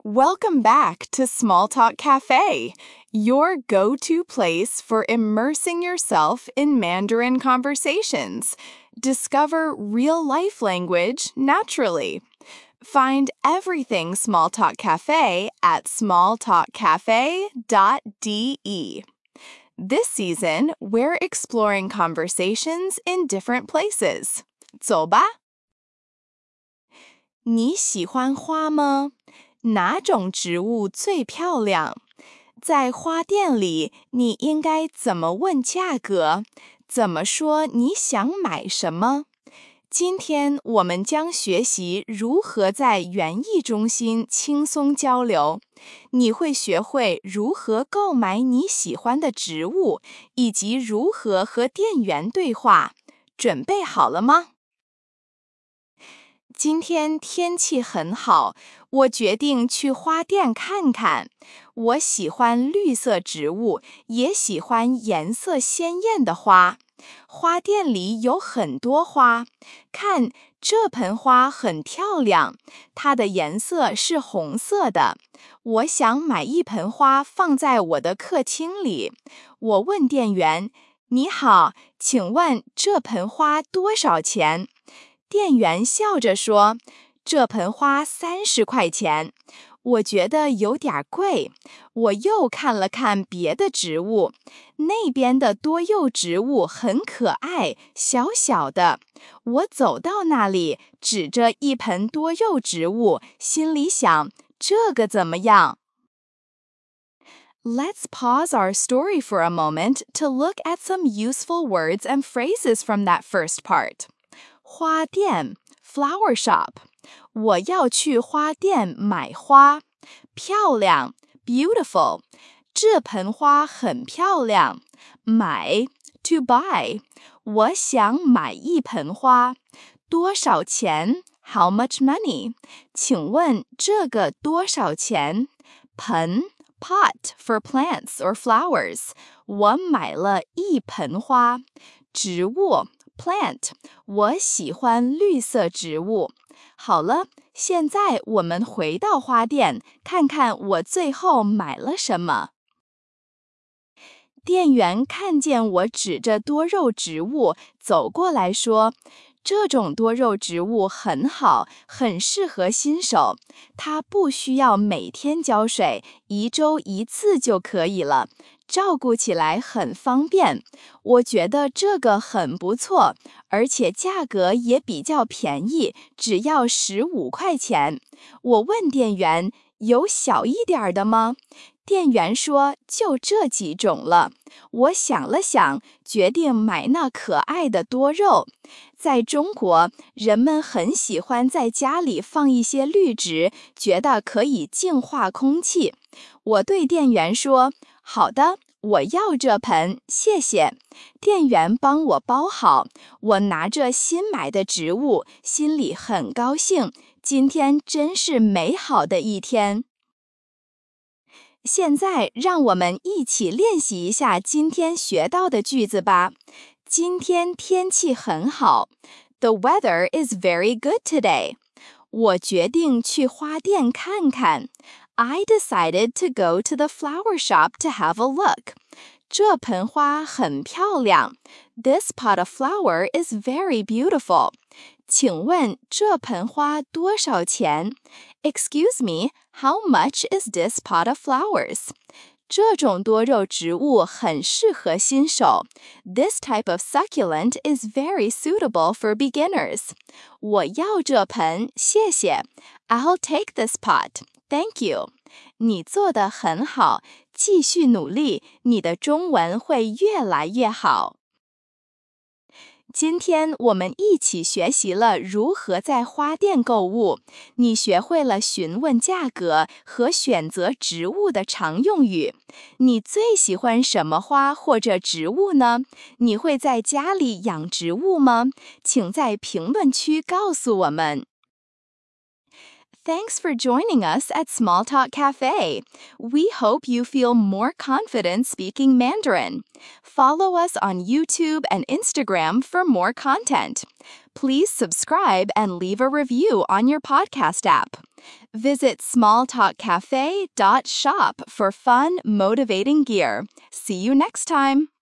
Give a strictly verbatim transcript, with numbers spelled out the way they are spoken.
Welcome back to Small Talk Cafe, your go-to place for immersing yourself in Mandarin conversations. Discover real-life language naturally. Find everything Small Talk Cafe at small talk cafe dot d e. This season, we're exploring conversations in different places. 走吧。你喜欢花吗？哪种植物最漂亮？在花店里，你应该怎么问价格？怎么说你想买什么？今天我们将学习如何在园艺中心轻松交流。你会学会如何购买你喜欢的植物，以及如何和店员对话。准备好了吗？今天天气很好，我决定去花店看看。我喜欢绿色植物，也喜欢颜色鲜艳的花。花店里有很多花，看，这盆花很漂亮，它的颜色是红色的。我想买一盆花放在我的客厅里。我问店员：“你好，请问这盆花多少钱？”店员笑着说：“这盆花三十块钱。”我觉得有点贵。我又看了看别的植物，那边的多肉植物很可爱，小小的。我走到那里，指着一盆多肉植物，心里想：这个怎么样？ Let's pause our story for a moment to look at some useful words and phrases from that first part. 花店 flower shop， 我要去花店买花。漂亮 beautiful， 这盆花很漂亮。买 to buy， 我想买一盆花。多少钱 how much money， 请问这个多少钱？盆 pot for plants or flowers， 我买了一盆花。植物plant， 我喜欢绿色植物。好了，现在我们回到花店，看看我最后买了什么。店员看见我指着多肉植物，走过来说：“这种多肉植物很好，很适合新手。它不需要每天浇水，一周一次就可以了。照顾起来很方便，我觉得这个很不错，而且价格也比较便宜，只要十五块钱。”我问店员：“有小一点的吗？”店员说：“就这几种了。”我想了想，决定买那可爱的多肉。在中国，人们很喜欢在家里放一些绿植，觉得可以净化空气。我对店员说：“好的，我要这盆，谢谢。”店员帮我包好，我拿着新买的植物，心里很高兴。今天真是美好的一天。现在让我们一起练习一下今天学到的句子吧。今天天气很好。The weather is very good today. 我决定去花店看看。I decided to go to the flower shop to have a look. 这盆花很漂亮。This pot of flower is very beautiful. 请问这盆花多少钱？ Excuse me, how much is this pot of flowers? 这种多肉植物很适合新手。This type of succulent is very suitable for beginners. 我要这盆，谢谢。I'll take this pot. Thank you. 你做得很好，继续努力，你的中文会越来越好。今天我们一起学习了如何在花店购物，你学会了询问价格和选择植物的常用语。你最喜欢什么花或者植物呢？你会在家里养植物吗？请在评论区告诉我们。Thanks for joining us at Small Talk Cafe. We hope you feel more confident speaking Mandarin. Follow us on YouTube and Instagram for more content. Please subscribe and leave a review on your podcast app. Visit small talk cafe dot shop for fun, motivating gear. See you next time.